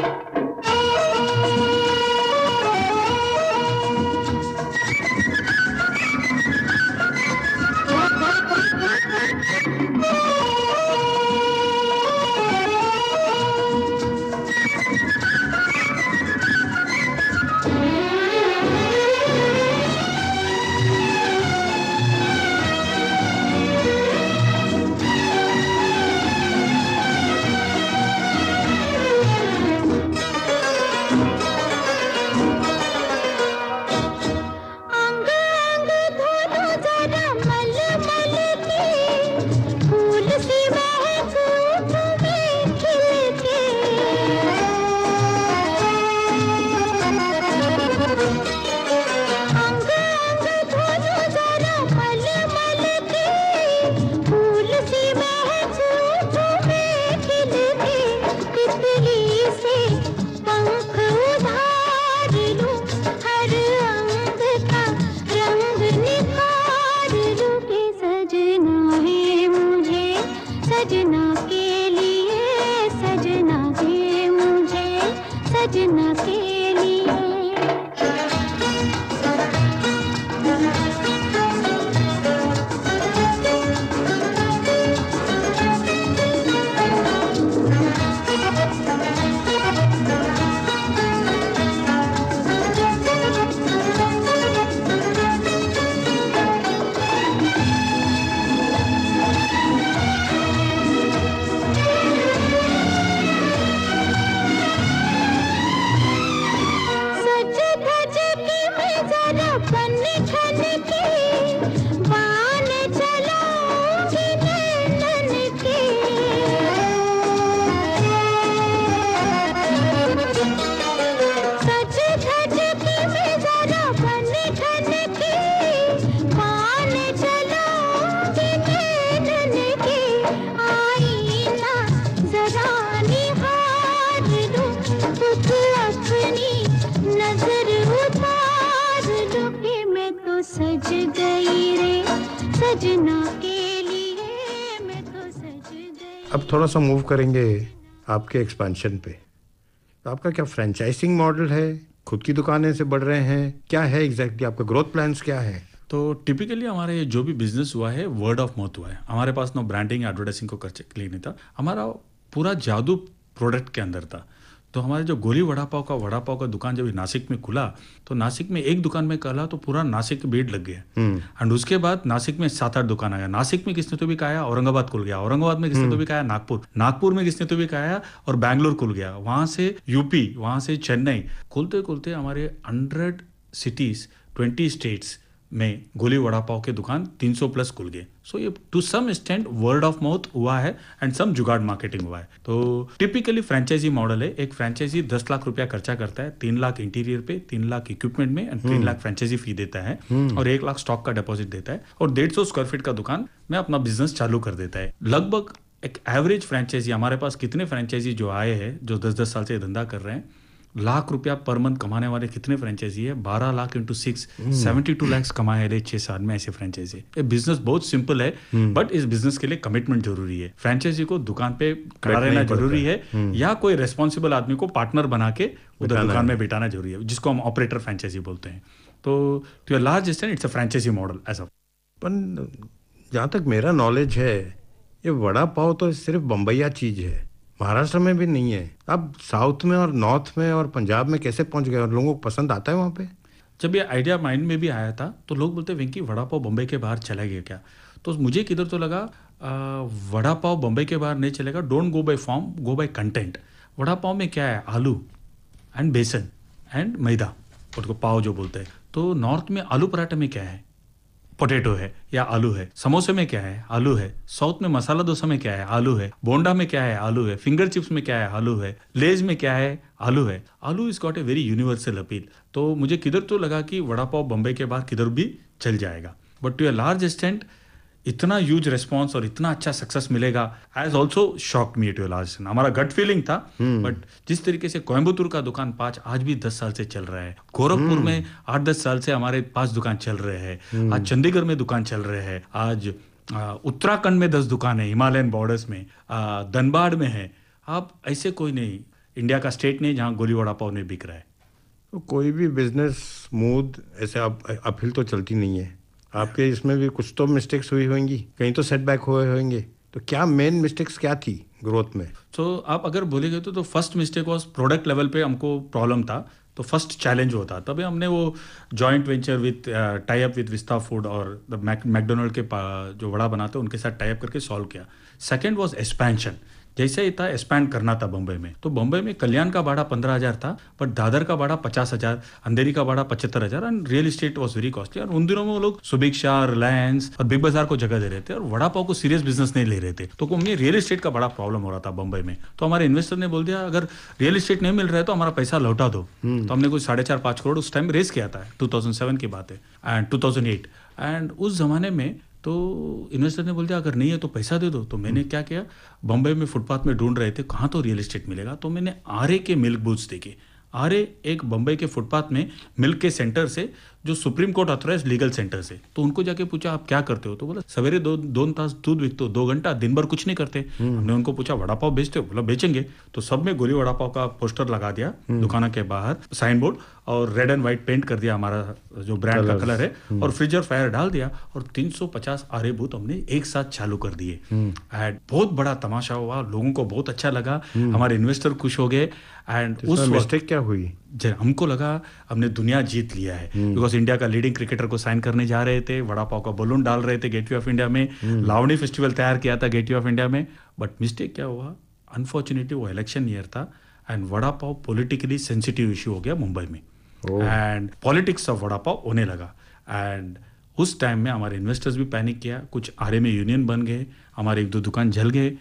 अब थोड़ा सा मूव करेंगे आपके एक्सपेंशन पे। तो आपका क्या फ्रेंचाइजिंग मॉडल है, खुद की दुकानें से बढ़ रहे हैं, क्या है एग्जैक्टली आपका ग्रोथ प्लान्स क्या है? तो टिपिकली हमारे जो भी बिजनेस हुआ है वर्ड ऑफ माउथ हुआ है। हमारे पास नो ब्रांडिंग एडवर्टाइजिंग को खर्च के लिए नहीं था, हमारा पूरा जादू प्रोडक्ट के अंदर था। तो हमारे जो गोली वड़ा पाव का वड़ा पाव का दुकान जब नासिक में खुला तो नासिक में एक दुकान में खुला तो पूरा नासिक भीड़ लग गया। एंड उसके बाद नासिक में सात आठ दुकान आया। नासिक में किसने तो भी खाया, औरंगाबाद खुल गया, औरंगाबाद में किसने तो भी खाया, नागपुर नागपुर में किसने तो भी खाया, और बैंगलोर खुल गया, वहां से यूपी, वहां से चेन्नई, खुलते खुलते हमारे हंड्रेड सिटीज ट्वेंटी स्टेट्स में गोली वड़ा पाव के दुकान तीन सौ प्लस खुल गए। सो ये to some extent word of mouth हुआ है एंड सम जुगाड़ मार्केटिंग हुआ है। तो टिपिकली फ्रेंचाइजी मॉडल है। एक फ्रेंचाइजी दस लाख रुपया खर्चा करता है, तीन लाख इंटीरियर पे, तीन लाख इक्विपमेंट में एंड तीन लाख फ्रेंचाइजी फी देता है और एक लाख स्टॉक का डिपॉजिट देता है और डेढ़ सौ स्क्वायर फीट का दुकान में अपना बिजनेस चालू कर देता है। लगभग एक एवरेज फ्रेंचाइजी, हमारे पास कितने फ्रेंचाइजी जो आए हैं जो दस दस साल से धंधा कर रहे हैं, लाख रुपया पर मंथ कमाने वाले कितने फ्रेंचाइजी है? बारह lakh into six seventy two lakhs कमाए हैं छह साल में ऐसे फ्रेंचाइजी। ये बिजनेस बहुत सिंपल है बट इस बिजनेस के लिए कमिटमेंट जरूरी है। फ्रेंचाइजी को दुकान पे खड़ा रहना जरूरी है या कोई रेस्पॉन्सिबल आदमी को पार्टनर बना के उधर दुकान में बिठाना जरूरी है, जिसको हम ऑपरेटर फ्रेंचाइजी बोलते हैं। तो to a large extent it's a franchisee model ऐसा। पर जहाँ तक मेरा नॉलेज है ये वड़ा पाव तो सिर्फ बम्बईया चीज है, महाराष्ट्र में भी नहीं है। अब साउथ में और नॉर्थ में और पंजाब में कैसे पहुंच गए और लोगों को पसंद आता है वहाँ पे? जब ये आइडिया माइंड में भी आया था तो लोग बोलते वेंकी वड़ा पाव बम्बई के बाहर चला गया क्या? तो मुझे किधर तो लगा आ, वड़ा पाव बम्बई के बाहर नहीं चलेगा। Don't go by form, go by content. Vada pav में क्या है? आलू एंड बेसन एंड मैदा, उसको पाव जो बोलते हैं। तो नॉर्थ में आलू पराठे में क्या है? पोटैटो है या आलू है। समोसे में क्या है? आलू है। साउथ में मसाला डोसा में क्या है? आलू है। बोंडा में क्या है? आलू है। फिंगर चिप्स में क्या है? आलू है। लेज में क्या है? आलू है। Aloo is got a very universal appeal. तो मुझे किधर तो लगा कि वड़ा पाव बम्बई के बाहर किधर भी चल जाएगा, but to a large extent इतना ह्यूज रेस्पॉन्स और इतना अच्छा सक्सेस मिलेगा as also shocked me to a large extent. हमारा गट फीलिंग था, बट जिस तरीके से कोयम्बतूर का दुकान पांच आज भी दस साल से चल रहा है, गोरखपुर में आठ दस साल से हमारे पांच दुकान चल रहे हैं, आज चंडीगढ़ में दुकान चल रहे हैं, आज उत्तराखंड में दस दुकान है, हिमालयन बॉर्डर्स में, धनबाद में है, अब ऐसे कोई नहीं, इंडिया का स्टेट नहीं जहाँ गोली वड़ा पाव नहीं बिक रहा है। तो कोई भी बिजनेस स्मूथ ऐसे अप अपहिल तो चलती नहीं है। आपके इसमें भी कुछ तो मिस्टेक्स हुई होंगी, कहीं तो सेटबैक हुए होंगे। तो क्या मेन मिस्टेक्स क्या थी ग्रोथ में? तो आप अगर बोलेंगे तो, तो first mistake was product level पे हमको प्रॉब्लम था। तो फर्स्ट चैलेंज होता, तभी हमने वो joint venture with tie up with Vista food और द मैकडोनल्ड के जो वड़ा बनाते हैं उनके साथ टाई अप करके सॉल्व किया। Second was expansion. जैसे ही था एक्सपैंड करना था बम्बई में, तो बम्बई में कल्याण का भाड़ा पंद्रह हजार था, बट दादर का भाड़ा पचास हजार, अंधेरी का भाड़ा पचहत्तर हजार and real estate was very costly. और उन दिनों में वो लोग सुभिक्षा, रिलायंस और बिग बाजार को जगह दे रहे थे और वड़ा पाव को सीरियस बिजनेस नहीं ले रहे थे। तो हमें रियल इस्टेट का बड़ा प्रॉब्लम हो रहा था बम्बई में। तो हमारे इन्वेस्टर ने बोल दिया अगर रियल इस्टेट नहीं मिल रहा है तो हमारा पैसा लौटा दो। तो हमने कुछ साढ़े चार पाँच करोड़ उस टाइम रेस किया था, टू थाउजेंड सेवन की बात है and two thousand eight. And उस जमाने में तो इन्वेस्टर ने बोल दिया अगर नहीं है तो पैसा दे दो। तो मैंने क्या किया, बम्बई में फुटपाथ में ढूंढ रहे थे कहाँ तो रियल एस्टेट मिलेगा, तो मैंने आरे के मिल्क बूथ्स देखे। आरे एक बम्बई के फुटपाथ में मिल्क के सेंटर से, जो Supreme Court authorise legal centre से। तो उनको जाके पूछा आप क्या करते हो, तो बोला सवेरे दो दो तास दूध बिकते हो, दो घंटा दिन भर कुछ नहीं करते। हमने उनको पूछा वड़ा पाव बेचते हो, बोला बेचेंगे। तो सब में गोली वड़ा पाव का पोस्टर लगा दिया दुकान के बाहर, साइन बोर्ड, और रेड एंड व्हाइट पेंट कर दिया हमारा जो ब्रांड का कलर है, और फ्रिज और फायर डाल दिया और तीन सौ पचास आरे बूथ हमने एक साथ चालू कर दिए। एंड बहुत बड़ा तमाशा हुआ, लोगों को बहुत अच्छा लगा, हमारे इन्वेस्टर खुश हो गए। एंड उस मिस्टेक क्या हुई, हमको लगा हमने दुनिया जीत लिया है, बिकॉज इंडिया का लीडिंग क्रिकेटर को साइन करने जा रहे थे, वड़ा पाव का बलून डाल रहे थे गेटवे ऑफ इंडिया में, लावणी फेस्टिवल तैयार किया था गेटवे ऑफ इंडिया में। बट मिस्टेक क्या हुआ, अनफॉर्चुनेटली वो इलेक्शन ईयर था and vada pav politically sensitive issue हो गया मुंबई में, and politics of vada pav होने लगा। एंड उस टाइम में हमारे इन्वेस्टर्स भी पैनिक किया, कुछ आरे में यूनियन बन गए, हमारे एक दो दुकान जल गए।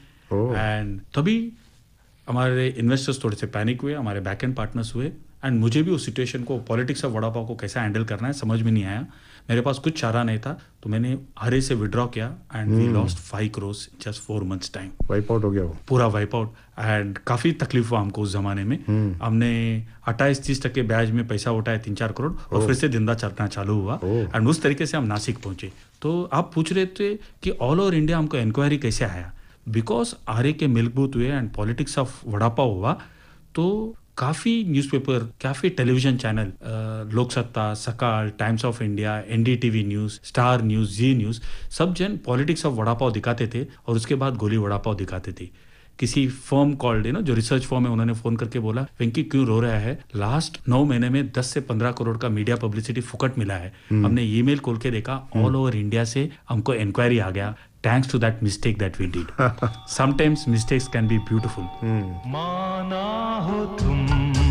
एंड तभी हमारे इन्वेस्टर्स थोड़े से पैनिक हुए, हमारे बैक एंड पार्टनर्स हुए। एंड मुझे भी उस सिचुएशन को, पॉलिटिक्स ऑफ वड़ा पाव को कैसा हैंडल करना है समझ में नहीं आया। मेरे पास कुछ चारा नहीं था, तो मैंने आरे से विड्रॉ किया and we lost five crores just four months time. Wipe out हो गया वो, पूरा वाइप आउट। एंड काफ़ी तकलीफ हुआ हमको उस जमाने में। हमने अट्ठाईस तीस टके ब्याज में पैसा उठाया, तीन चार करोड़, और फिर से धंधा चलना चालू हुआ। एंड उस तरीके से हम नासिक पहुंचे। तो आप पूछ रहे थे कि ऑल ओवर इंडिया हमको इंक्वायरी कैसे आया, बिकॉज आरे के मिल्क बूथ हुए and politics of vada pav हुआ, तो काफ़ी न्यूज़पेपर, काफ़ी television channel, Loksatta, Sakal, Times of India, NDTV news, Star News, Zee news, सब जन पॉलिटिक्स ऑफ वड़ा पाव दिखाते थे और उसके बाद गोली वड़ा पाव दिखाते थे। किसी फर्म कॉल्ड है ना, जो रिसर्च फर्म है, उन्होंने फ़ोन करके बोला वेंकी क्यों रो रहा है, लास्ट नौ महीने में दस से पंद्रह करोड़ का मीडिया पब्लिसिटी फुकट मिला है। हमने ईमेल खोल के देखा, ऑल ओवर इंडिया से हमको इंक्वायरी आ गया, thanks to that mistake that we did. Sometimes mistakes can be beautiful. माना हो तुम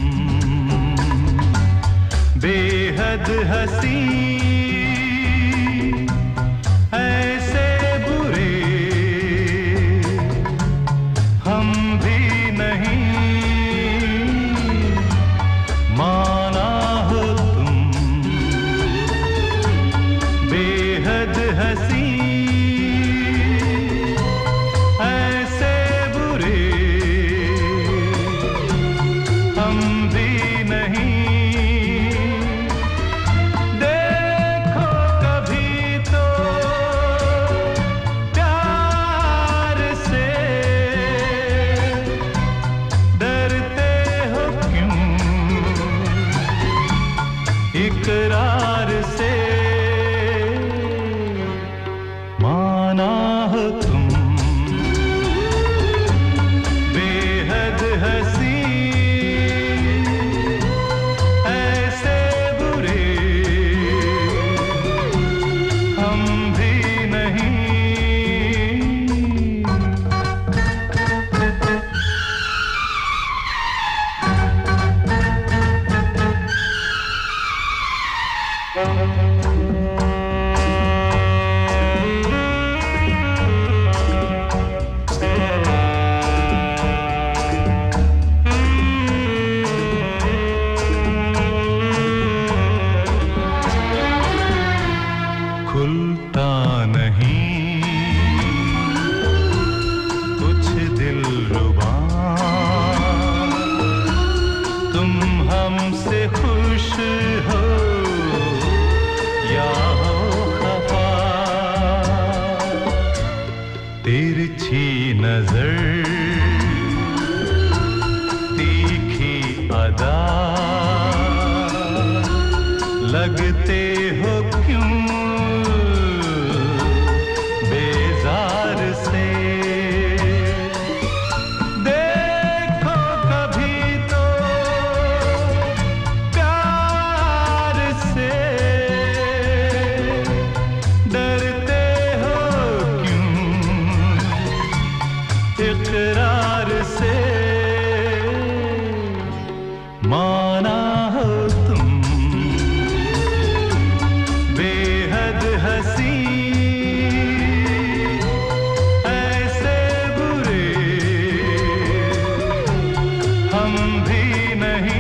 बेहद हसी, ऐसे बुरे हम भी नहीं। माना हो तुम बेहद हसी, इकरार से। माना हो तुम बेहद हसी, ऐसे बुरे हम भी नहीं। हम भी नहीं।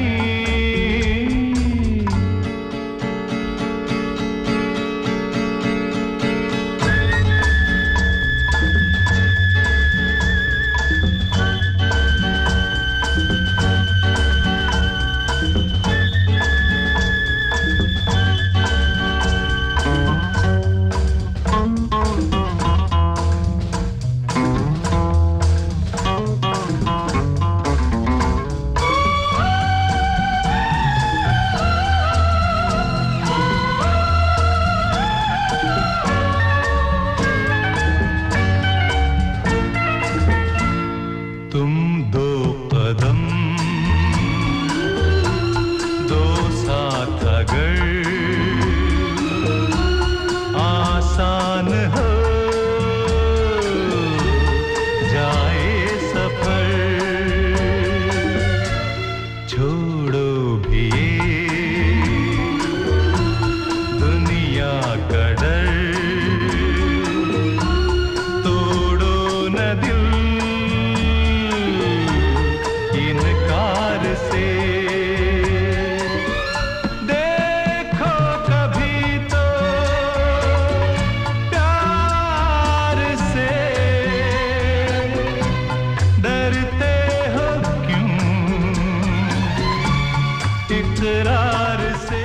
तुम दो कदम दो साथ अगर आसान हो जाए सफर, छोड़ो भी ये दुनिया का डर, तोड़ो न दिल इनकार से, देखो कभी तो प्यार से, डरते हो क्यों इकरार से।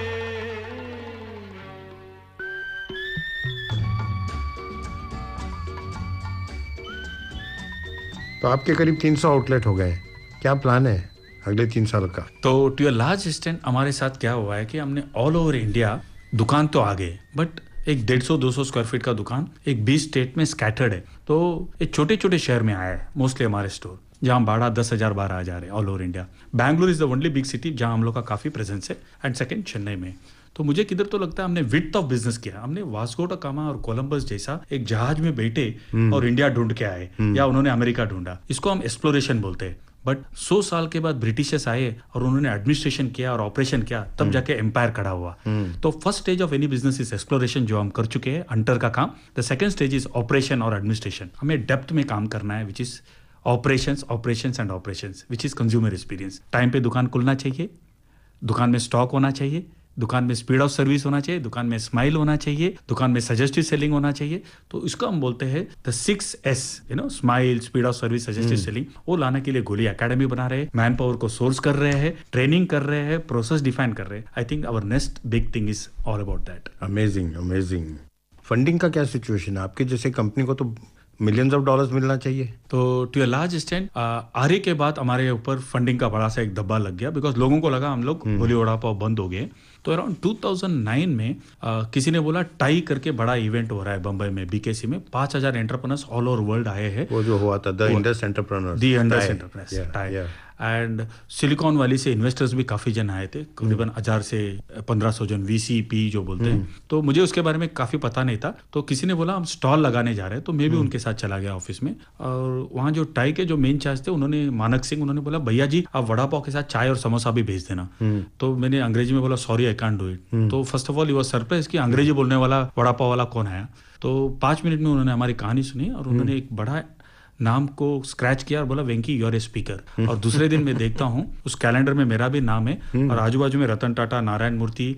तो आपके करीब तीन सौ आउटलेट हो गए, क्या प्लान है अगले तीन साल का? तो टू अ लार्ज एक्सटेंट हमारे साथ क्या हुआ है कि हमने ऑल ओवर इंडिया दुकान तो आ गए, बट एक डेढ़ सौ दो सौ स्क्वायर फीट का दुकान एक बीस स्टेट में स्कैटर्ड है। तो एक छोटे छोटे शहर में आया है मोस्टली हमारे स्टोर, जहाँ भाड़ा दस हजार बारह हजार है all over India. Bangalore is the only big city जहाँ हम लोग का काफी प्रेजेंस है, एंड सेकंड चेन्नई में। तो मुझे किधर तो लगता है हमने विड्थ ऑफ बिजनेस किया। हमने वास्को दा गामा और कोलंबस जैसा एक जहाज में बैठे और इंडिया ढूंढ के आए, या उन्होंने अमेरिका ढूंढा, इसको हम एक्सप्लोरेशन बोलते हैं। बट सौ साल के बाद ब्रिटिशर्स आए और उन्होंने एडमिनिस्ट्रेशन किया और ऑपरेशन किया, तब जाके एम्पायर खड़ा हुआ। तो first stage of any business is exploration, जो हम कर चुके हैं, अंटर का काम। The second stage is operation और एडमिनिस्ट्रेशन। हमें डेप्थ में काम करना है, which is operations operations and operations, which is consumer experience. Time पे दुकान खुलना चाहिए, दुकान में स्टॉक होना चाहिए, दुकान में स्पीड ऑफ सर्विस होना चाहिए, दुकान में स्माइल होना चाहिए, दुकान में सजेस्टिव सेलिंग होना चाहिए। तो इसको हम बोलते हैं the six S, you know, smile, speed of service, suggestive selling. वो लाने के लिए गोली एकेडमी बना रहे हैं, मैन पावर को सोर्स कर रहे हैं, ट्रेनिंग कर रहे हैं, प्रोसेस डिफाइन कर रहे हैं। I think our next big thing is all about that. Amazing amazing. Funding का क्या सिचुएशन है? आपके जैसे कंपनी को तो मिलियंस ऑफ डॉलर्स मिलना चाहिए। तो टू अ लार्ज एक्सटेंट आर्य के बाद हमारे ऊपर फंडिंग का बड़ा सा एक धब्बा लग गया, बिकॉज लोगों को लगा हम लोग गोली वड़ा पाव बंद हो गए। तो अराउंड टू थाउजेंड नाइन में uh, किसी ने बोला टाई करके बड़ा इवेंट हो रहा है बम्बई में, बीकेसी में। पांच हजार एंटरप्रेन्योर्स ऑल ओवर वर्ल्ड आए हैं। वो जो हुआ था the Indus entrepreneurs, the Indus entrepreneurs TiE. And Silicon Valley से इन्वेस्टर्स भी काफी जन आए थे, करीबन हजार से पंद्रह सौ जन, वीसीपी जो बोलते हैं। तो मुझे उसके बारे में काफी पता नहीं था। तो किसी ने बोला हम स्टॉल लगाने जा रहे हैं, तो मैं भी उनके साथ चला गया ऑफिस में। और वहाँ जो टाई के जो मेन चार्ज थे, उन्होंने मानक सिंह, उन्होंने बोला भैया जी आप वड़ा पाव के साथ चाय और समोसा भी भेज देना। तो मैंने अंग्रेजी में बोला sorry I can't do it. तो first of all you was surprise कि अंग्रेजी बोलने वाला वड़ा पाव वाला कौन आया। तो पांच मिनट में उन्होंने हमारी कहानी सुनी और उन्होंने एक बड़ा नाम को स्क्रैच किया और बोला Venky you are a speaker. और दूसरे दिन मैं देखता हूँ उस कैलेंडर में मेरा भी नाम है और आजू बाजू में Ratan Tata, Narayana Murthy,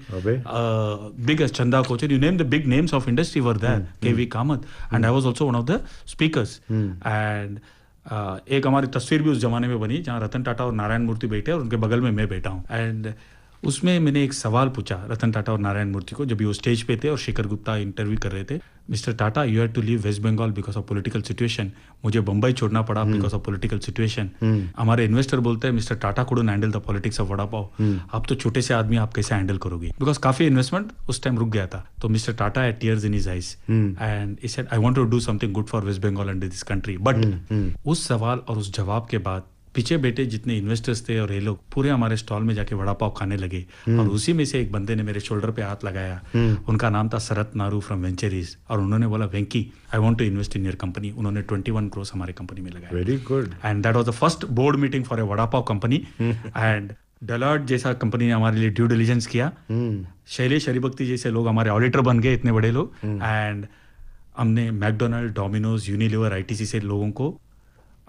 big Chanda Kochhar, you name the big names of industry were there, K V Kamath, and I was also one of the speakers. एंड एक हमारी तस्वीर भी उस जमाने में बनी जहाँ रतन टाटा और नारायण मूर्ति बैठे और उनके बगल में मैं बैठा हूँ। एंड उसमें मैंने एक सवाल पूछा रतन टाटा और नारायण मूर्ति को, जब भी वो स्टेज पे थे और शेखर गुप्ता इंटरव्यू कर रहे थे। Mister Tata you had to leave West Bengal because of political situation. मुझे बम्बई छोड़ना पड़ा बिकॉज ऑफ पॉलिटिकल सिचुएशन। हमारे इन्वेस्टर बोलते हैं Mister Tata couldn't handle the politics of vada pav. आप तो छोटे से आदमी, आप कैसे हैंडल करोगे? बिकॉज काफी इन्वेस्टमेंट उस टाइम रुक गया था। तो Mister Tata had tears in his eyes and he said I want to do something good for West Bengal and this country. But उस सवाल और उस जवाब के बाद पीछे बैठे जितने इन्वेस्टर्स थे और ये लोग पूरे हमारे स्टॉल में जाके वड़ा पाव खाने लगे। और उसी में से एक बंदे ने मेरे शोल्डर पे हाथ लगाया। उनका नाम था शरत नारू फ्रॉम वेंचरीज और उन्होंने बोला Venky I want to invest in your company. उन्होंने इक्कीस करोड़ हमारे कंपनी में लगाया। Very good. And that was the first board meeting for a vada pav company. And Deloitte जैसा कंपनी ने हमारे लिए ड्यू डिलिजेंस किया। शैलेश हरिभक्ति जैसे लोग हमारे ऑडिटर बन गए, इतने बड़े लोग। एंड हमने मैकडोनल्ड, डोमिनोज, यूनिलीवर, आईटीसी से लोगों को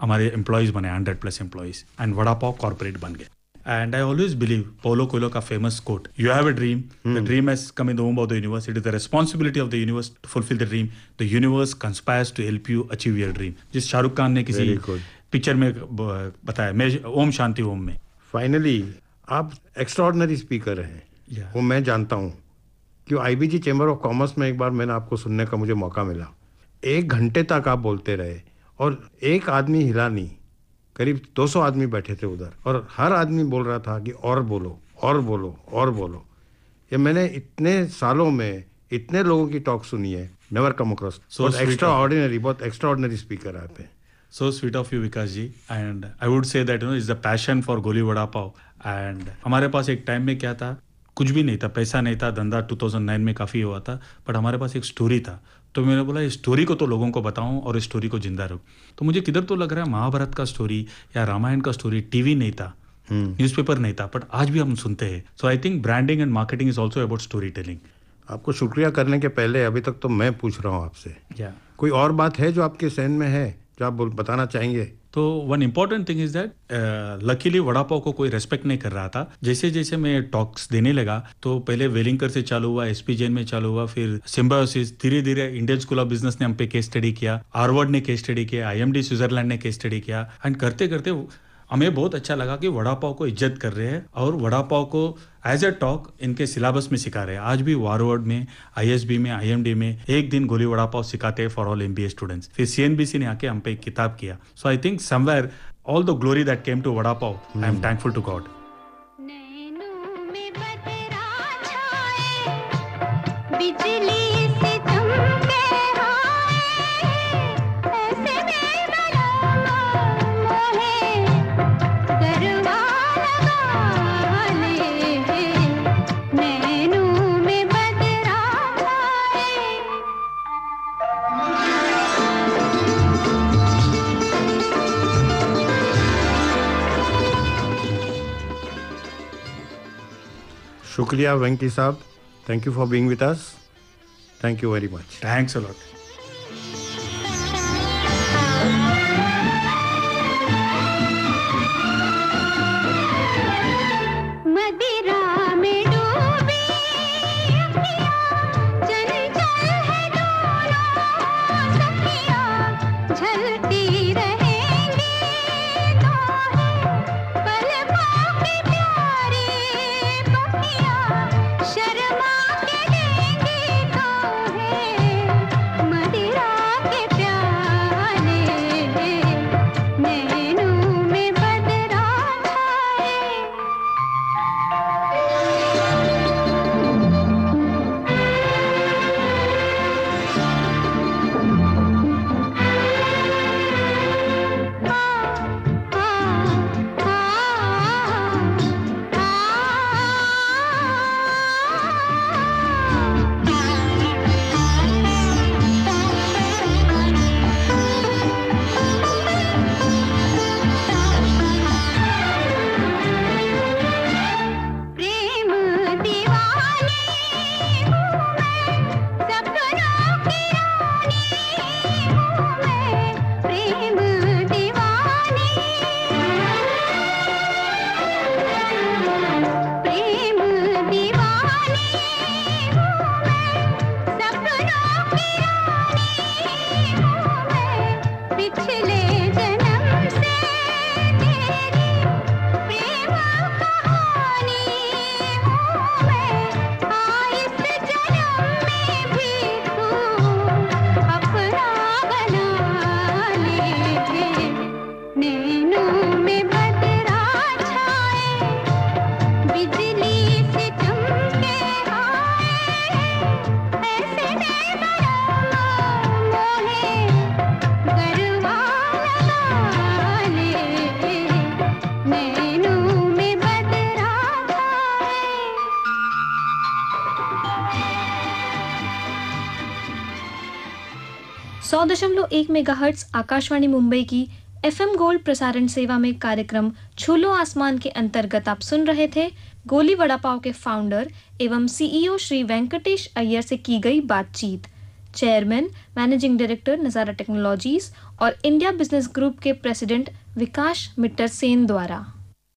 हमारे एम्प्लॉयज बने hundred plus employees and vada pav corporate बन गए. And I always believe Paulo Coelho का famous quote, you have a dream, hmm. the dream has come in the womb of the universe, it is the responsibility of the universe to fulfill the dream, the universe conspires to help you achieve your dream. जिस शाहरुख खान ने किसी picture में बताया, मैं ओम शांति ओम में. Finally आप extraordinary speaker हैं, yeah. वो मैं जानता हूँ कि आईबीजी चैम्बर ऑफ कॉमर्स में एक बार मैंने आपको सुनने का मुझे मौका मिला. एक घंटे तक आप बोलते रहे और एक आदमी हिला नहीं. करीब दो सौ आदमी बैठे थे उधर और हर आदमी बोल रहा था कि और बोलो और बोलो और बोलो. ये मैंने इतने सालों में इतने लोगों की टॉक सुनी है, never come across. So extraordinary, बहुत एक्स्ट्रा ऑर्डिनरी स्पीकर आप हैं. So sweet of you Vikas ji. And I would say that you know is the passion for गोली वड़ा पाव. And हमारे पास एक टाइम में क्या था, कुछ भी नहीं था, पैसा नहीं था, धंधा दो हज़ार नौ में काफ़ी हुआ था, बट हमारे पास एक स्टोरी था. तो मैंने बोला इस स्टोरी को तो लोगों को बताऊं और इस स्टोरी को जिंदा रखूं. तो मुझे किधर तो लग रहा है महाभारत का स्टोरी या रामायण का स्टोरी, टीवी नहीं था, न्यूज़पेपर नहीं था, बट आज भी हम सुनते हैं. So I think branding and marketing is also about story telling. आपको शुक्रिया करने के पहले अभी तक तो मैं पूछ रहा हूँ आपसे, yeah. कोई और बात है जो आपके सहन में है जो आप बताना चाहेंगे? तो one important thing is that luckily vada pav को कोई रेस्पेक्ट नहीं कर रहा था. जैसे जैसे मैं टॉक्स देने लगा तो पहले वेलिंगकर से चालू हुआ, एसपी जैन में चालू हुआ, फिर सिम्बायोसिस, धीरे धीरे इंडियन स्कूल ऑफ बिजनेस ने हम पे केस स्टडी किया, हार्वर्ड ने केस स्टडी किया, आईएमडी स्विट्जरलैंड ने केस स्टडी किया. एंड करते करते हमें बहुत अच्छा लगा कि वड़ा पाव को इज्जत कर रहे हैं और वड़ा पाव को एज ए टॉक इनके सिलेबस में सिखा रहे हैं. आज भी हार्वर्ड में, आईएसबी में, आईएमडी में एक दिन गोली वड़ा पाव सिखाते हैं फॉर ऑल एमबीए स्टूडेंट्स. फिर सीएनबीसी ने आके हम पे एक किताब किया. So I think somewhere all the glory that came to vada pav, I am thankful to God. शुक्रिया वेंकी साहब. Thank you for being with us. Thank you very much. Thanks a lot. सौ दशमलव एक मेगाहर्ट्ज आकाशवाणी मुंबई की एफएम गोल्ड प्रसारण सेवा में कार्यक्रम छूलो आसमान के अंतर्गत आप सुन रहे थे गोली वड़ा पाव के फाउंडर एवं सीईओ श्री वेंकटेश अय्यर से की गई बातचीत. Chairman managing director Nazara technologies और इंडिया बिजनेस ग्रुप के प्रेसिडेंट विकास मिट्टर सेन द्वारा।